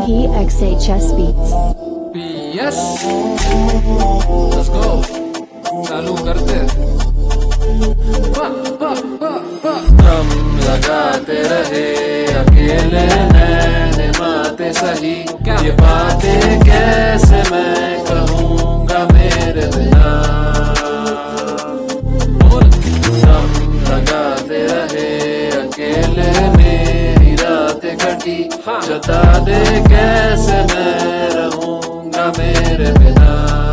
PXHS Beats. Yes, let's go. चालू करते दम लगाते रहे अकेले नैन माते सही ये बातें कैसे मैं कहूँगा मेरे बिना। दम लगाते रहे अकेले मेरी रातें कटी जता दे कैसे मैं रहूँगा मेरे बिना।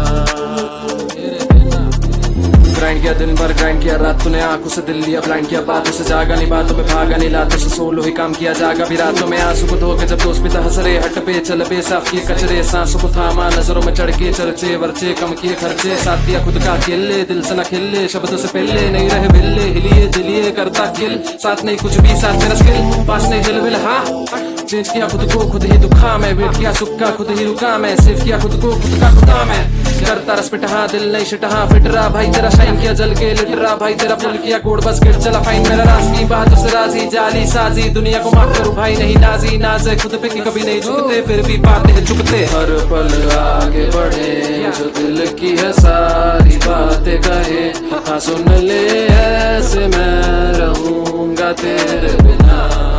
ग्राइंड किया दिन भर ग्राइंड किया रात तूने आंखों से दिल लिया ब्लाइंड किया बातों से जागा नहीं बातों में भागा नहीं लातों से सोलो ही काम किया जागा भी रातों में आंसू को धो के जब दोस्त पिता हंस रहे हट पे चल बे साफ किए कचरे सांसों को थामा नजरों में चढ़ के चर्चे वर्चे कम किए खर्चे साथ दिया खुद का खेले दिल से न खिले शब्दों से पहले नहीं रहे बिल्ले हिलिए दिलिए करता किल साथ नहीं कुछ भी साथ मेरा स्किल पास नहीं दिल विल हाँ चेंज किया खुद को खुद ही दुखा मैं वेट किया सुख का खुद ही रुका मैं सेव किया खुद को खुद का खुदा मैं करता रस पिटहा दिल नहीं शिटहा फिट रहा भाई तेरा शाइन किया जल के लिट रहा भाई तेरा पुल किया कोड बस गिर चला फाइन मेरा राज की बातों से राजी जाली साजी दुनिया को माफ करूं भाई नहीं नाजी नाज है खुद पे कि कभी नहीं झुकते फिर भी पाते हैं चुकते हर पल आगे बढ़े जो दिल की है सारी बातें कहे हाँ सुन ले ऐसे मैं रहूंगा तेरे बिना।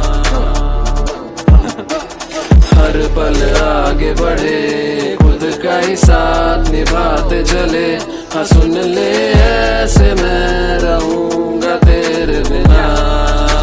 हर पल आगे बढ़े खुद का ही साथ निभाते चले हाँ सुन ले ऐसे मैं रहूंगा तेरे बिना।